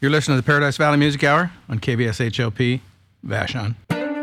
You're listening to the Paradise Valley Music Hour on KVSHOP, Vashon.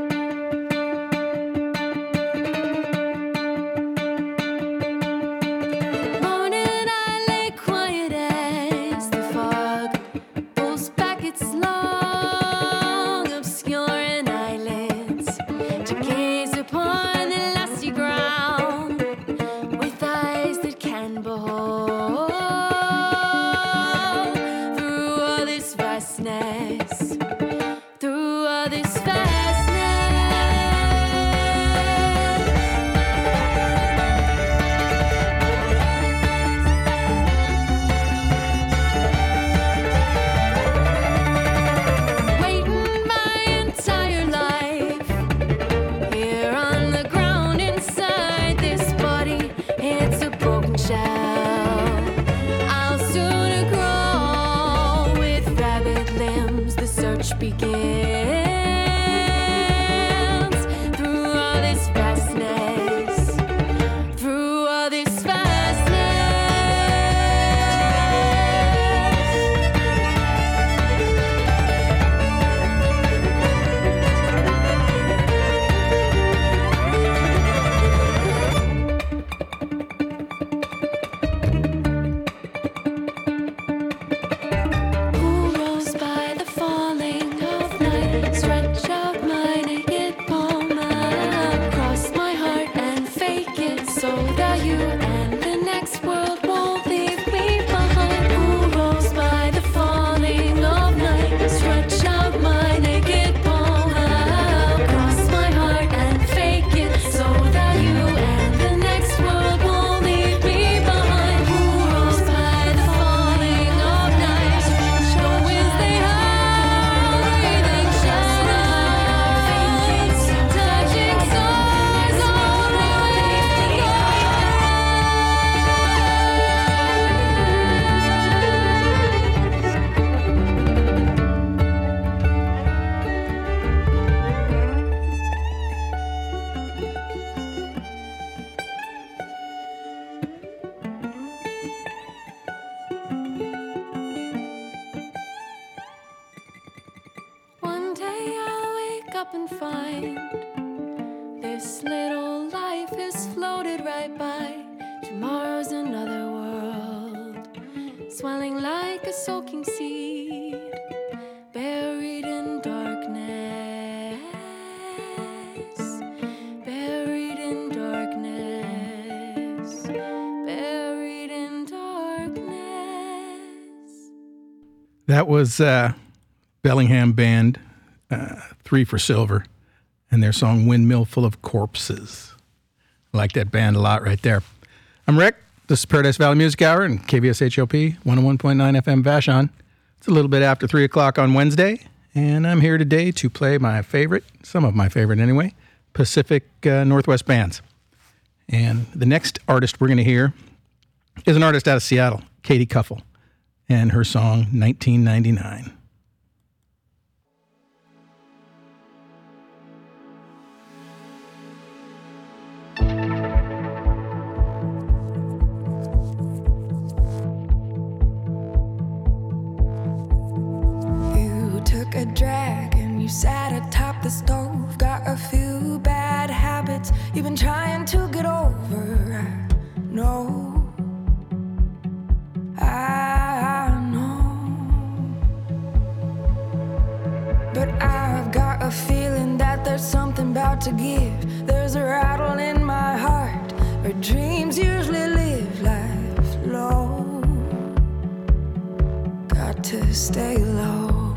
That was Bellingham Band, 3 for Silver, and their song Windmill Full of Corpses. I like that band a lot right there. I'm Rick. This is Paradise Valley Music Hour and KVSHOP 101.9 FM Vashon. It's a little bit after 3 o'clock on Wednesday, and I'm here today to play some of my favorite anyway, Pacific Northwest bands. And the next artist we're going to hear is an artist out of Seattle, Katie Kuffel, and her song 1999. You took a drag and you sat atop the stove. Got a few bad habits you've been trying to get over. I know. But I've got a feeling that there's something about to give. There's a rattle in my heart where dreams usually live life low. Got to stay low.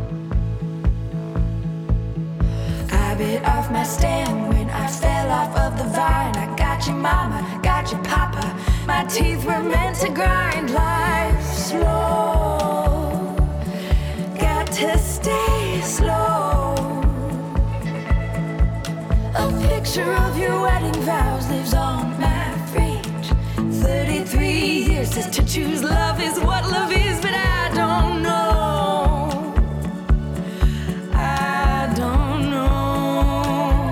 I bit off my stem when I fell off of the vine. I got you mama, got you papa. My teeth were meant to grind life slow. Got to stay slow. A picture of your wedding vows lives on my fridge. 33 years is to choose love is what love is, but I don't know. I don't know.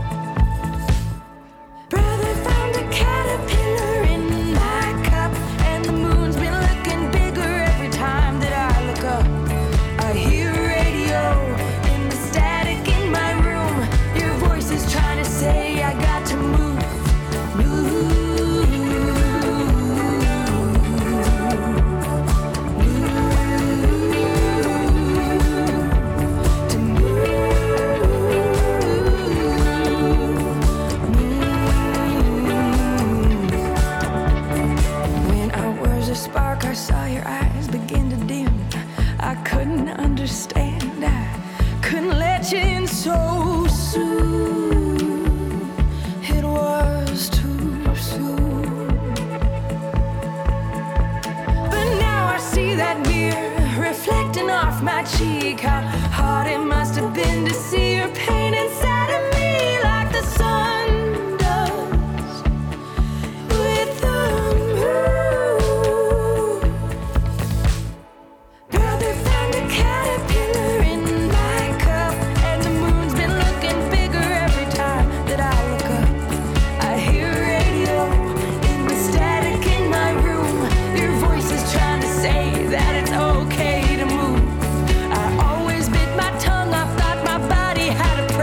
Brother found a caterpillar in my cup, and the moon's been looking bigger every time that I look up. I couldn't understand. I couldn't let you in so soon. It was too soon. But now I see that mirror reflecting off my cheek. How hard it must have been to see your pain inside of me, like the sun does with the moon. Girl, they found a caterpillar in my cup, and the moon's been looking bigger every time that I look up. I hear radio in the static in my room. Your voice is trying to say that it's okay to move. I always bit my tongue, I thought my body had a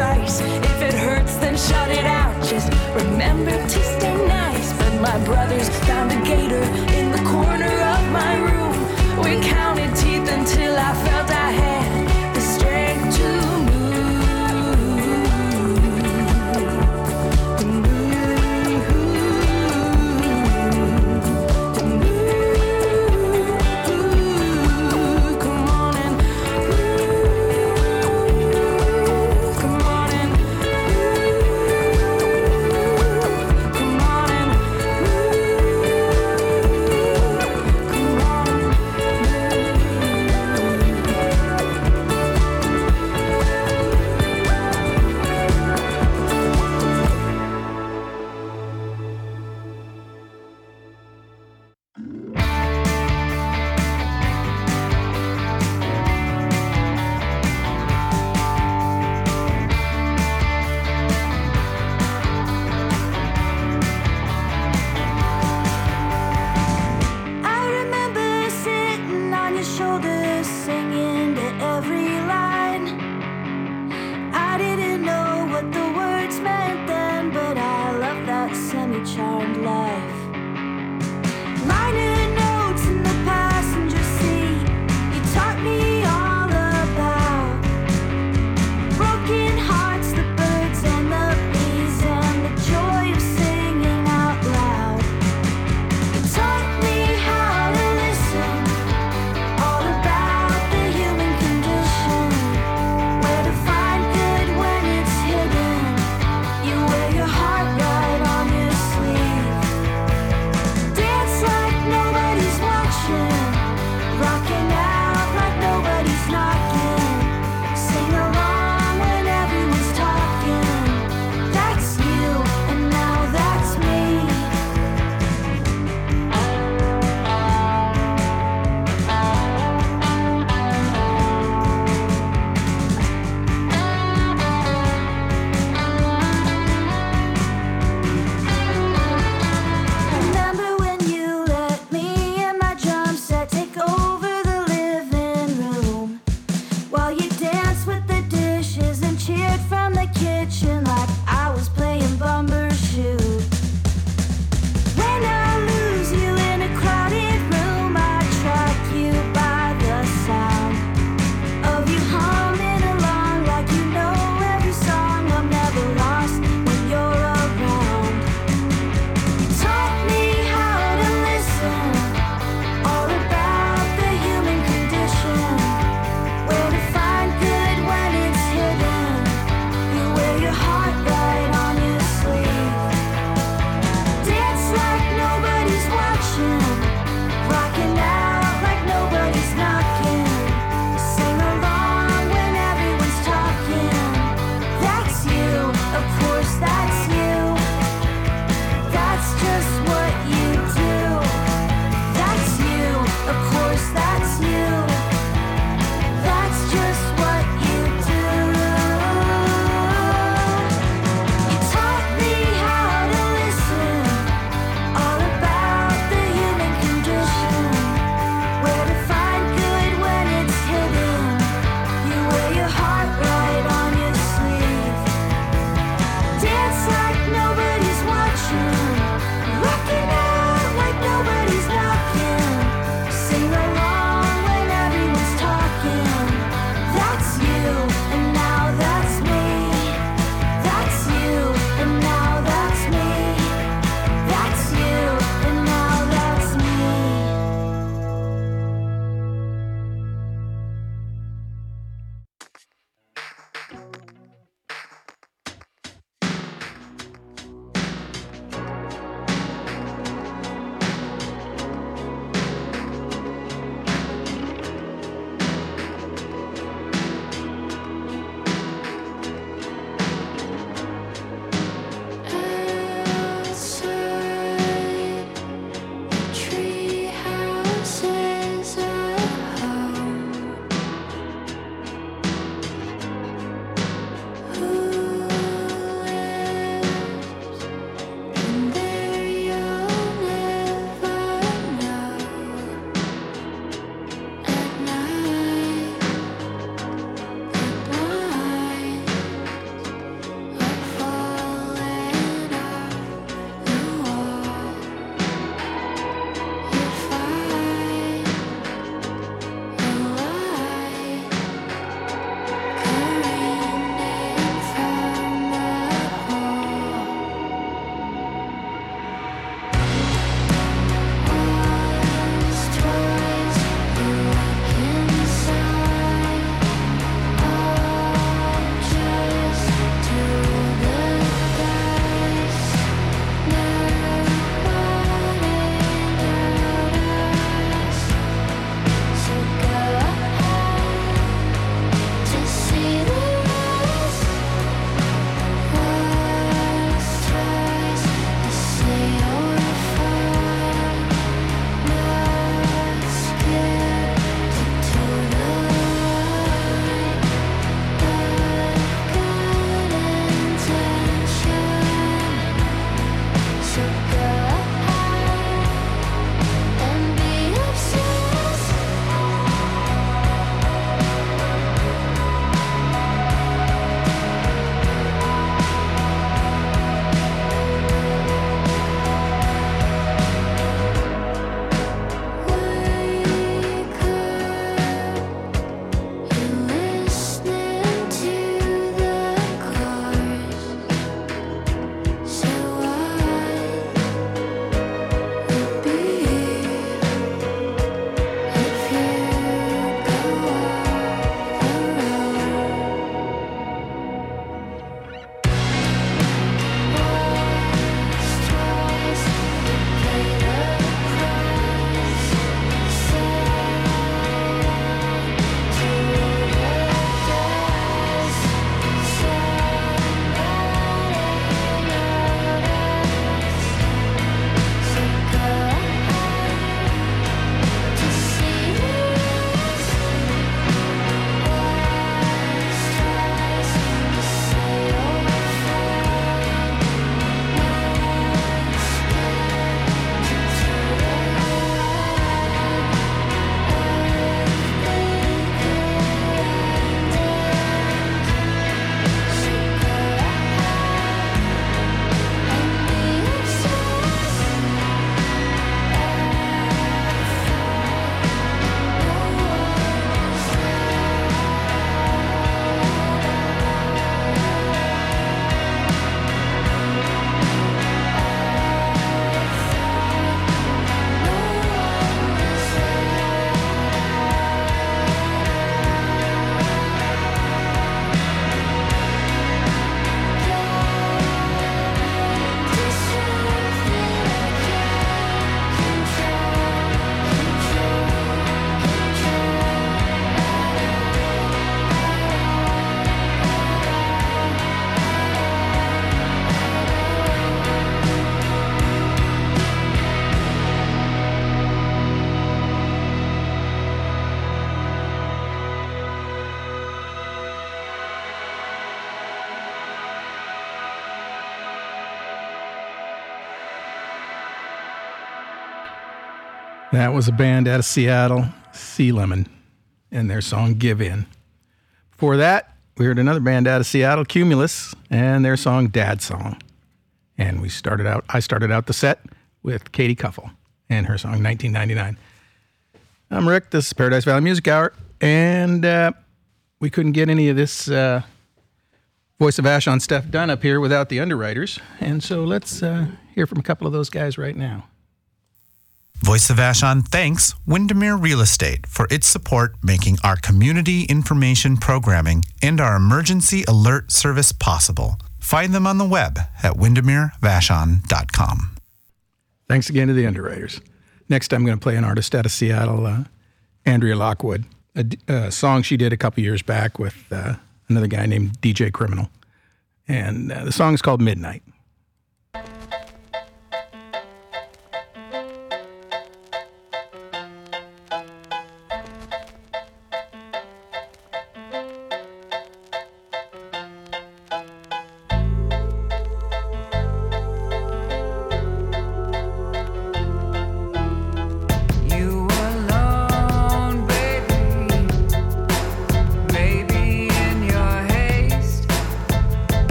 That was a band out of Seattle, Sea Lemon, and their song Give In. Before that, we heard another band out of Seattle, Cumulus, and their song Dad Song. And I started out the set with Katie Cuffle and her song 1999. I'm Rick, this is Paradise Valley Music Hour, and we couldn't get any of this Voice of Vashon stuff done up here without the underwriters, and so let's hear from a couple of those guys right now. Voice of Vashon thanks Windermere Real Estate for its support making our community information programming and our emergency alert service possible. Find them on the web at windermerevashon.com. Thanks again to the underwriters. Next, I'm going to play an artist out of Seattle, Andrea Lockwood, a song she did a couple years back with another guy named DJ Criminal. And the song is called Midnight.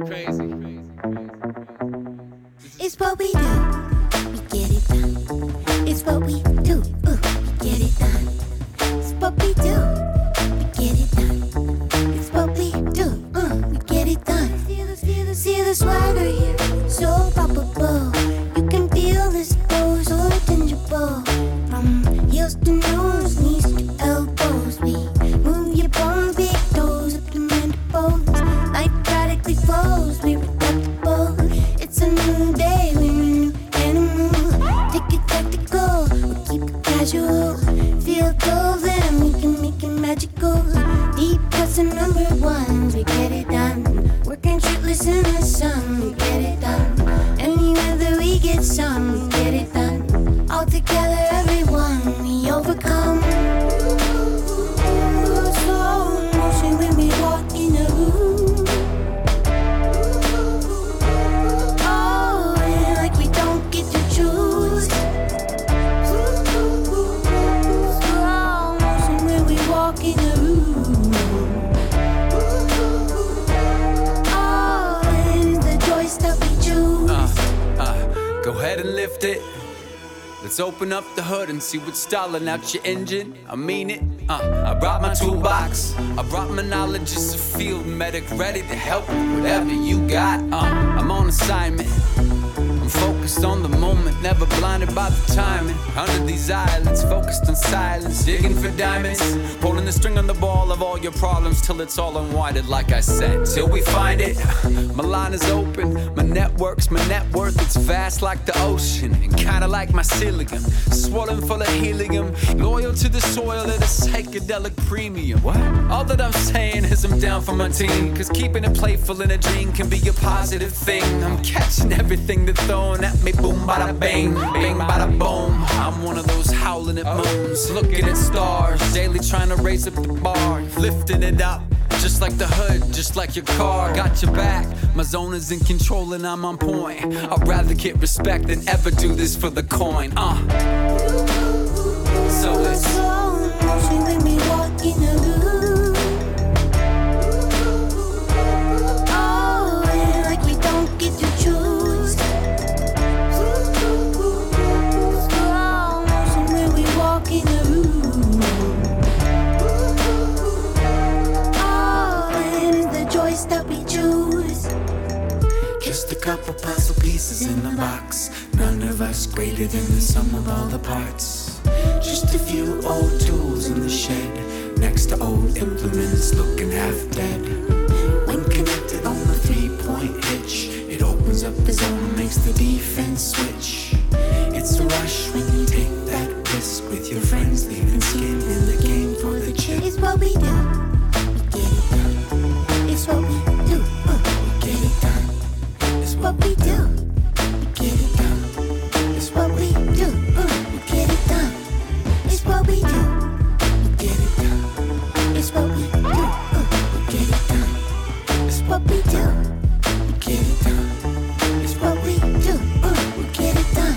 It's what we do, we get it done. It's what we do, we get it done. It's what we do, we get it done. It's what we do, we get it done. See the swagger here, so palpable. You can feel this flow, so tangible. From heels to nose, knees to elbows, we move your bones, big toes up to mandibles. Life radically flows, we adaptable. It's a new day, we're a new animal. Take it tactical, or keep it casual. Feel golden, we can make it magical. Deep cuts are number ones, we get it done. Working shirtless in the sun, we get it done. Any weather we get some, we get it done. All together, everyone, we overcome. Slow motion when we walk in a room. Oh, and like we don't get to choose. Slow motion when we walk in a room. Oh, and the choice that we choose. Go ahead and lift it. Let's open up the hood and see what's stalling out your engine. I mean it. I brought my toolbox. I brought my knowledge as a field medic, ready to help with whatever you got. I'm on assignment. I'm focused on the moment, never blinded by the timing. Under these eyelids, focused on silence, digging for diamonds, pulling the string on the ball of all your problems till it's all unwinded, like I said. Till we find it, my line is open, my network's my net worth. It's vast like the ocean, and kinda like my mycelium, swollen full of helium, loyal to the soil at a psychedelic premium. What? All that I'm saying is I'm down for my team, cause keeping it playful in a dream can be a positive thing. I'm catching everything that's thrown at me, boom, bada bang, bang, bada boom. I'm one of those howling at moons, looking at stars, daily trying to raise up the bar, lifting it up, just like the hood, just like your car. Got your back, my zone is in control and I'm on point. I'd rather get respect than ever do this for the coin, So it's slow motion when we walk in the room. Oh, and like we don't get to choose. Slow motion when we walk in the room. Oh, and it's the choice that we choose. just a couple puzzle pieces in a box. None of us greater than the sum of all the parts. Just a few old tools in the shed, next to old implements looking half dead. When connected on the 3-point hitch, it opens up the zone and makes the defense switch. It's a rush when you take that risk with your friends, leaving skin in the game for the chip. It's what we do, we get it done. It's what we do, we get it done. It's what we do, we get it done. It's what we do, we get it done. It's what we do, we get it done. It's what we do, we get it done. It's what we do, we get it done. It's what we do, we get it done.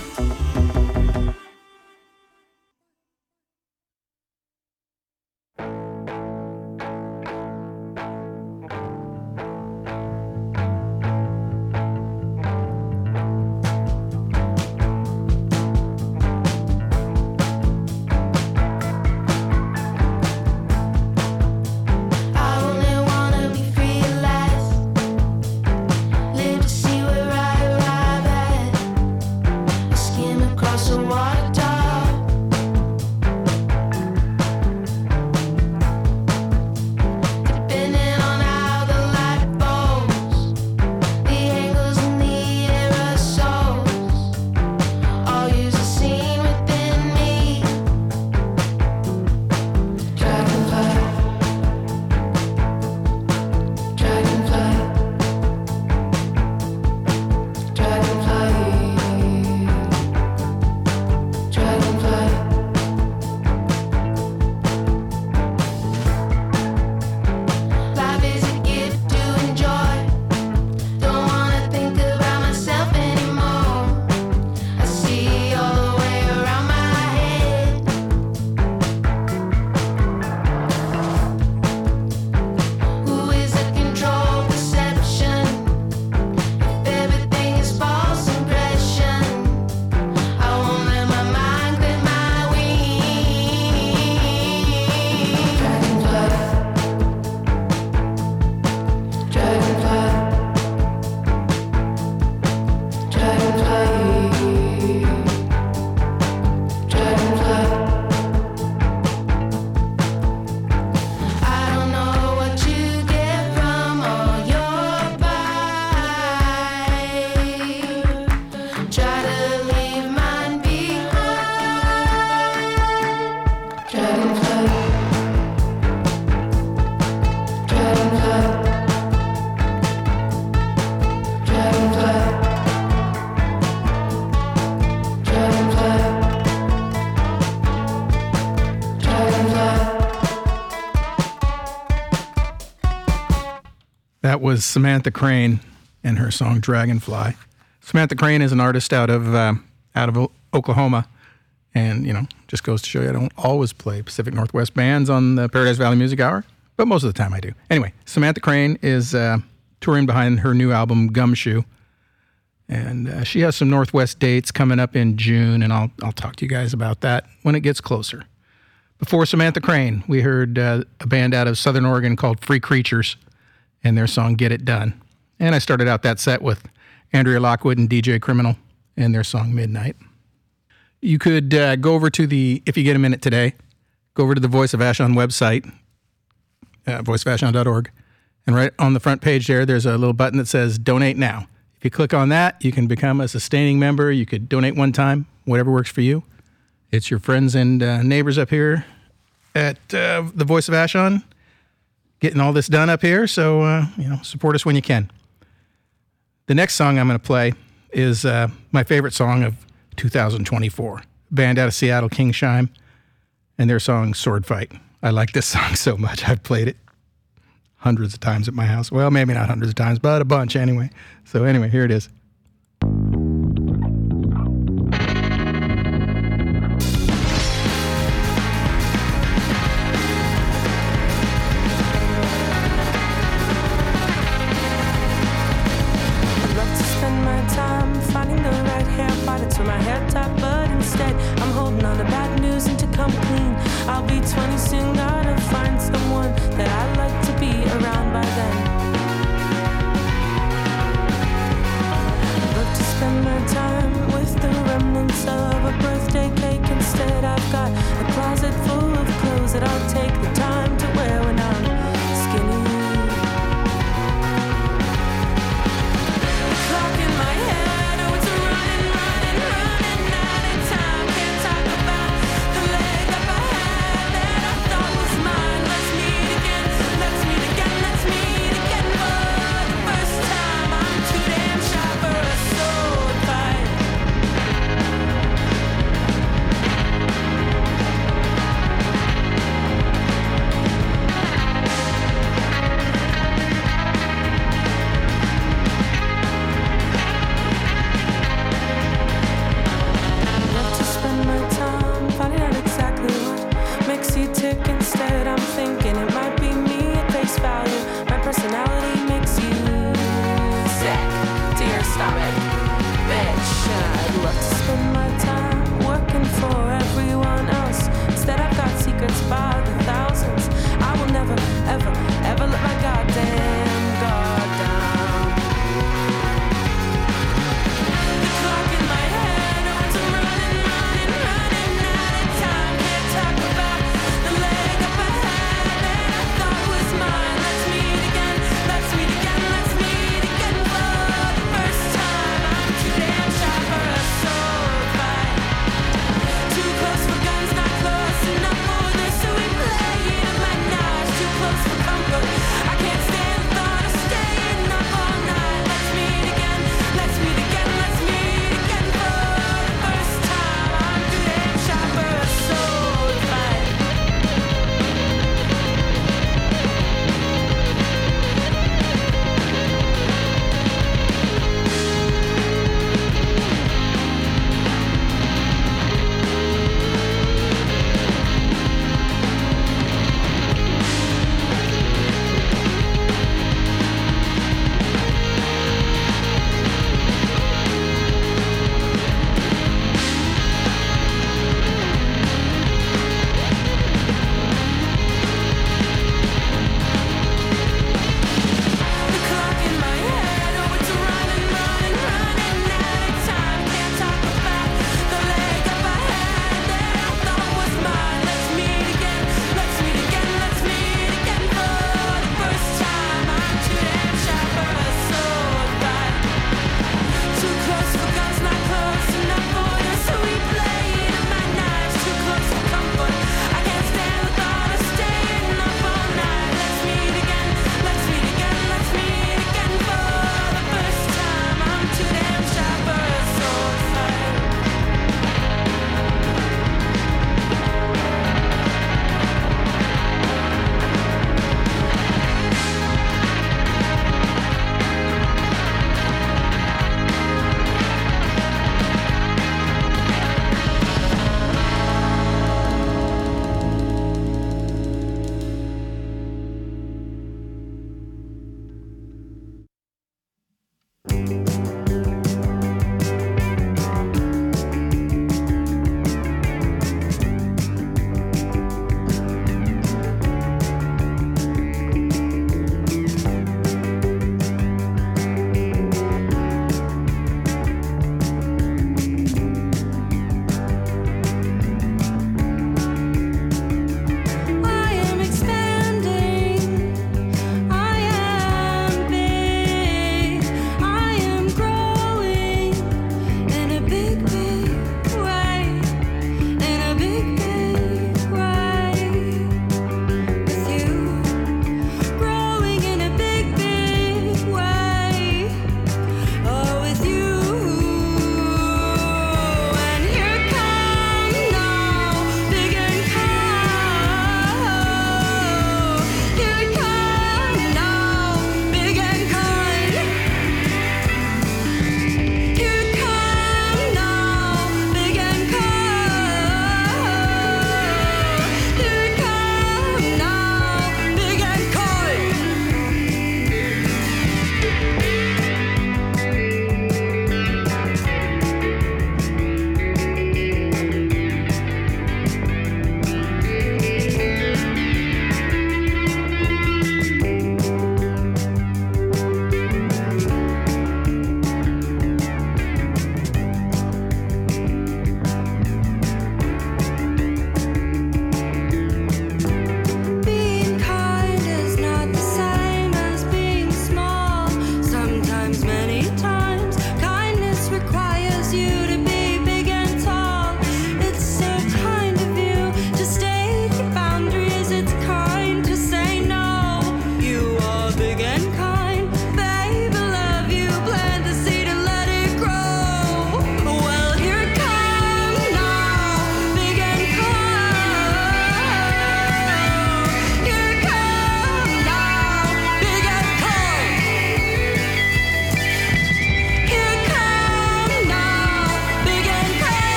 was Samantha Crane and her song Dragonfly. Samantha Crane is an artist out of Oklahoma. And, just goes to show you I don't always play Pacific Northwest bands on the Paradise Valley Music Hour, but most of the time I do. Anyway, Samantha Crane is touring behind her new album, Gumshoe. And she has some Northwest dates coming up in June, and I'll talk to you guys about that when it gets closer. Before Samantha Crane, we heard a band out of Southern Oregon called Free Creatures and their song Get It Done. And I started out that set with Andrea Lockwood and DJ Criminal and their song Midnight. You could go over to if you get a minute today, go over to the Voice of Vashon website, voiceofvashon.org, and right on the front page there's a little button that says Donate Now. If you click on that, you can become a sustaining member. You could donate one time, whatever works for you. It's your friends and neighbors up here at the Voice of Vashon getting all this done up here, so, support us when you can. The next song I'm going to play is my favorite song of 2024. Band out of Seattle, Kingsheim, and their song Sword Fight. I like this song so much. I've played it hundreds of times at my house. Well, maybe not hundreds of times, but a bunch anyway. So anyway, here it is.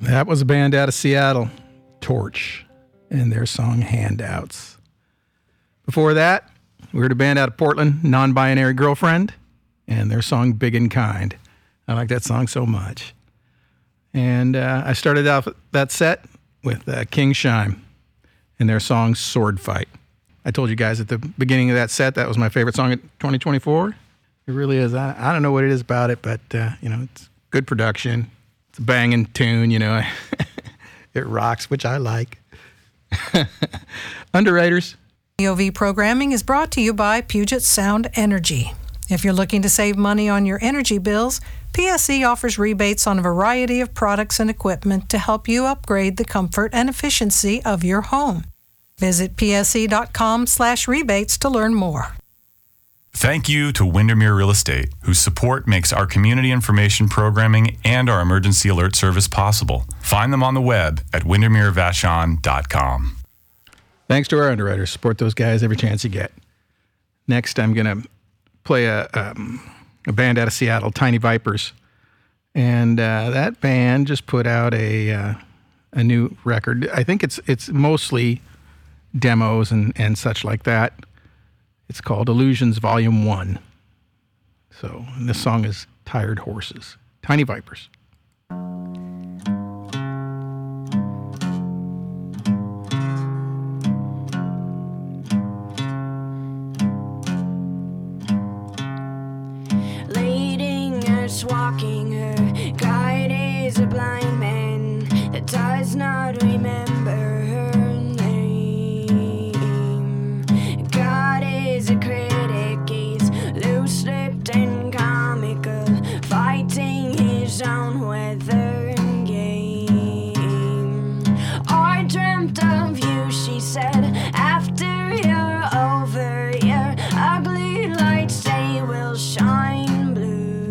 That was a band out of Seattle, Torch, and their song Handouts. Before that, we heard a band out of Portland, Non-Binary Girlfriend, and their song Big and Kind. I like that song so much. And I started off that set with King Shime and their song Sword Fight. I told you guys at the beginning of that set that was my favorite song of 2024. It really is. I don't know what it is about it, but it's good production. It's a banging tune, It rocks, which I like. Underwriters. POV programming is brought to you by Puget Sound Energy. If you're looking to save money on your energy bills, PSE offers rebates on a variety of products and equipment to help you upgrade the comfort and efficiency of your home. Visit pse.com/rebates to learn more. Thank you to Windermere Real Estate, whose support makes our community information programming and our emergency alert service possible. Find them on the web at windermerevashon.com. Thanks to our underwriters. Support those guys every chance you get. Next, I'm going to play a band out of Seattle, Tiny Vipers. And that band just put out a new record. I think it's mostly demos and such like that. It's called Illusions Volume 1. And this song is Tired Horses. Tiny Vipers. Leading us, walking her, guide is a blind man that does not remember her name. God is a critic, he's loose-lipped and comical, fighting his own weather game. I dreamt of you, she said, after you're over, your ugly lights they will shine blue.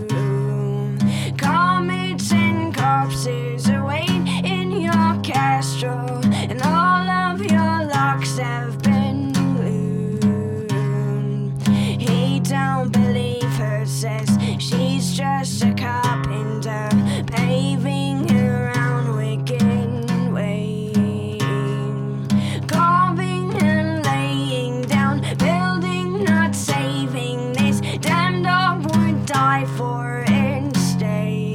Comets and corpses await in your Castro, and all of your locks have been glued. He don't believe her, says she's just a carpenter, paving her own wicked way, carving and laying down, building, not saving. This damn dog would die for and stay.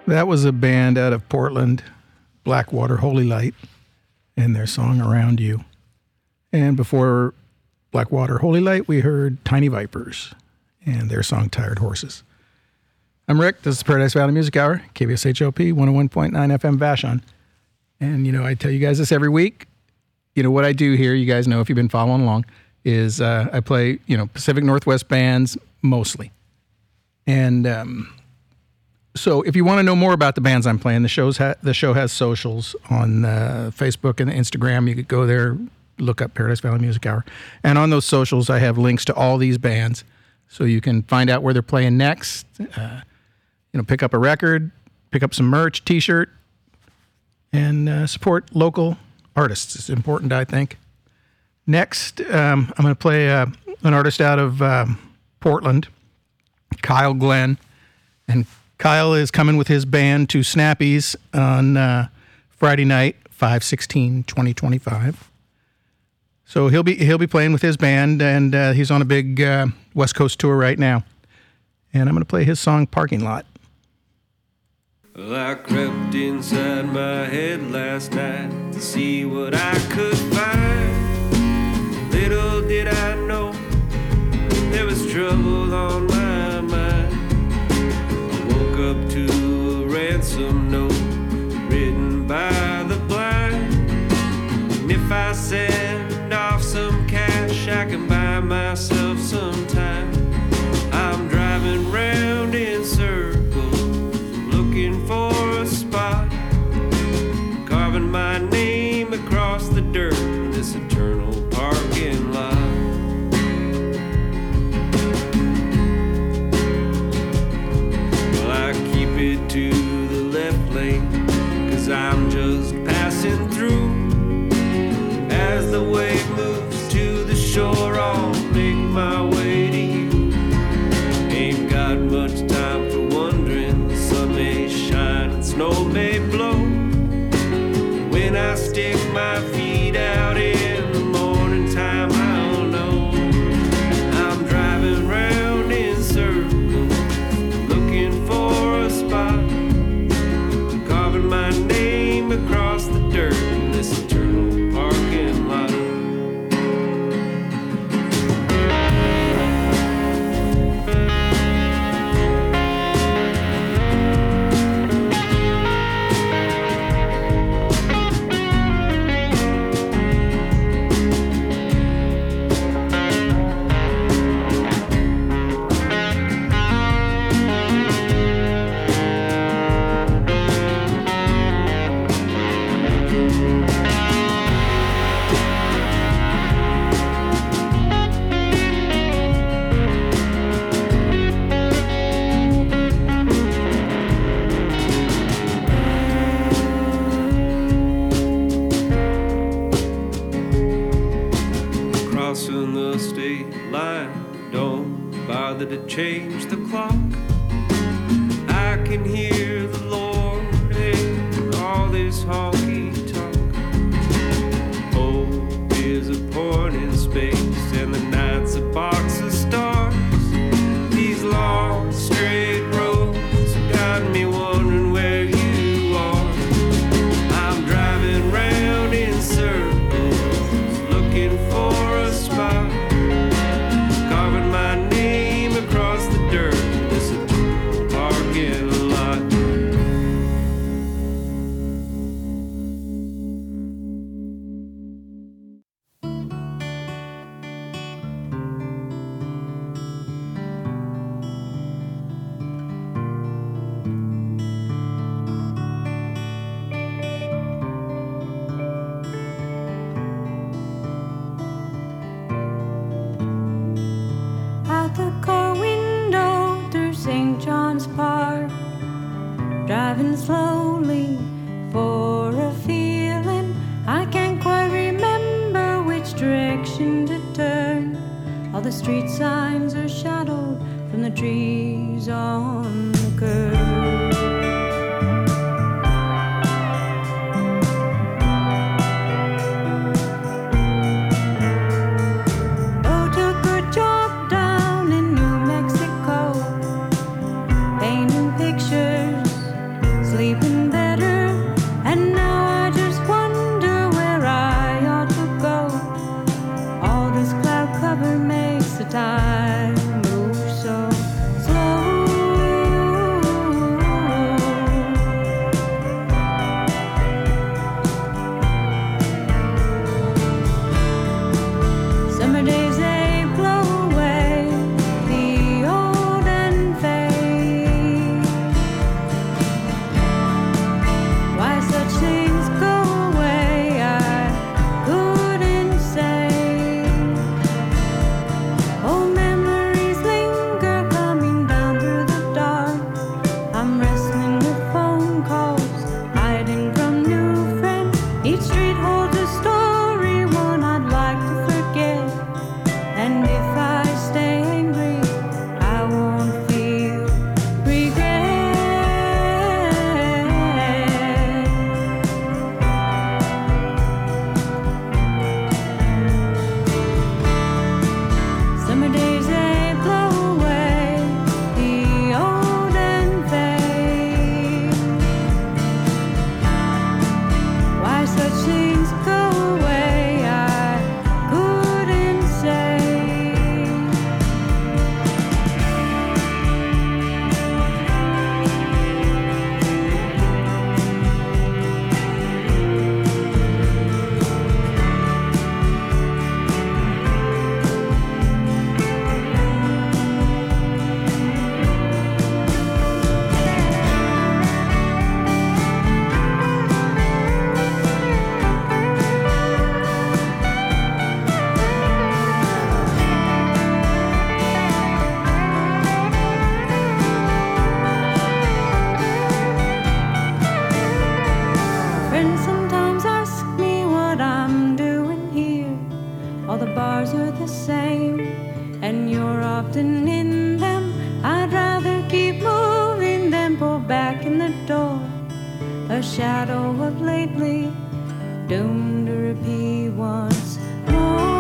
That was a band out of Portland, Blackwater Holy Light, and their song Around You. And before Blackwater Holy Light, we heard Tiny Vipers and their song Tired Horses. I'm Rick. This is Paradise Valley Music Hour, KBSHOP 101.9 FM Vashon. And, I tell you guys this every week. What I do here, you guys know if you've been following along, is I play, Pacific Northwest bands mostly. And so if you want to know more about the bands I'm playing, the show has socials on Facebook and Instagram. You could go there, look up Paradise Valley Music Hour. And on those socials, I have links to all these bands so you can find out where they're playing next, pick up a record, pick up some merch, T-shirt, and support local artists. It's important, I think. Next, I'm going to play an artist out of Portland, Kyle Glenn. And Kyle is coming with his band to Snappies on Friday night, 5/16/2025. So he'll be playing with his band, and he's on a big West Coast tour right now. And I'm going to play his song Parking Lot. Well, I crept inside my head last night to see what I could find. Little did I know there was trouble on my mind. I woke up to a ransom note written by the blind. And if I send off some cash, I can buy myself some time. I'm driving round in circles looking for a spot, carving my name across the dirt in this eternal parking lot. Well, I keep it to the left lane, 'cause I'm just passing through. As the wave moves to the shore, I'll make my way to you. Ain't got much time for wondering. The sun may shine and snow may blow. When I stick my feet out in the morning time, I'll know. I'm driving round in circles, looking for a spot, carving my name across the dirt in this eternal parking lot. Crossing the state line, don't bother to change the clock. I can hear the Lord in all this honky tonk. Hope is a point in space, and the night's a box of stars. These long straight roads got me wondering where you are. I'm driving round in circles, looking for a spot, carving my name across the dirt in this eternal parking lot. Out the car window through St. John's Park, driving slowly for a feeling. I can't quite remember which direction to turn. All the street signs are shadowed from the trees on the curb. Oh, took a job down in New Mexico, painting pictures, something in them. I'd rather keep moving than pull back in the door. A shadow of lately, doomed to repeat once more.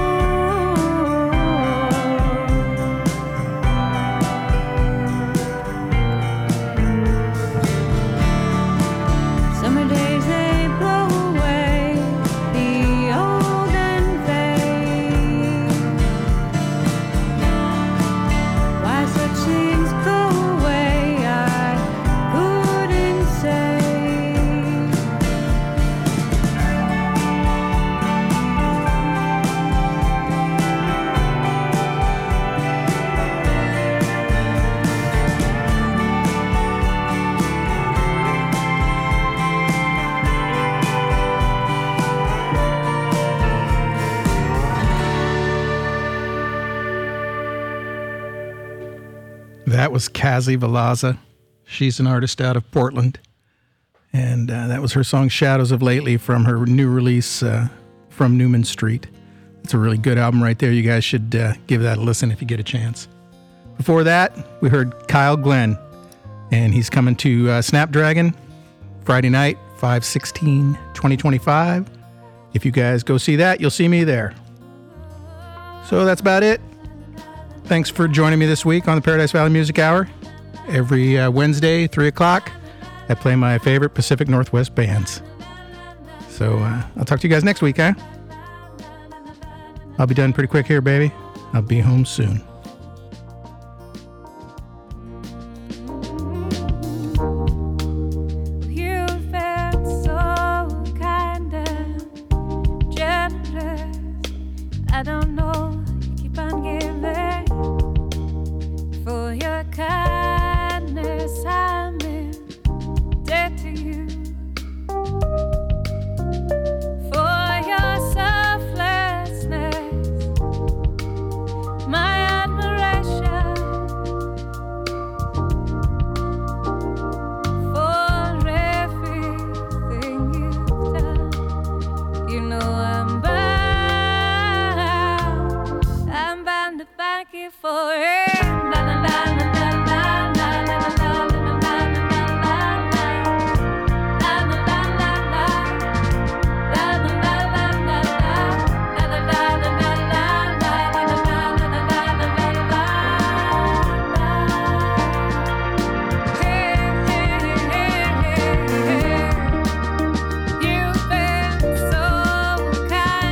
Summer days, they blow away the old and fade. Why such things go away, I couldn't say. That was Kazi Valaza. She's an artist out of Portland. And that was her song Shadows of Lately from her new release, From Newman Street. It's a really good album right there. You guys should give that a listen if you get a chance. Before that, we heard Kyle Glenn. And he's coming to Snapdragon Friday night, 5/16/2025. If you guys go see that, you'll see me there. So that's about it. Thanks for joining me this week on the Paradise Valley Music Hour. Every Wednesday, 3 o'clock, I play my favorite Pacific Northwest bands. So I'll talk to you guys next week, huh? I'll be done pretty quick here, baby. I'll be home soon. You've been so kind and generous. I don't know, you keep on giving. For your kindness, I'm in debt to you. For your selflessness, my admiration. For everything you've done, you know I'm bound to thank you for it.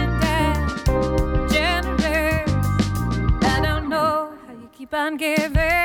Keep on giving.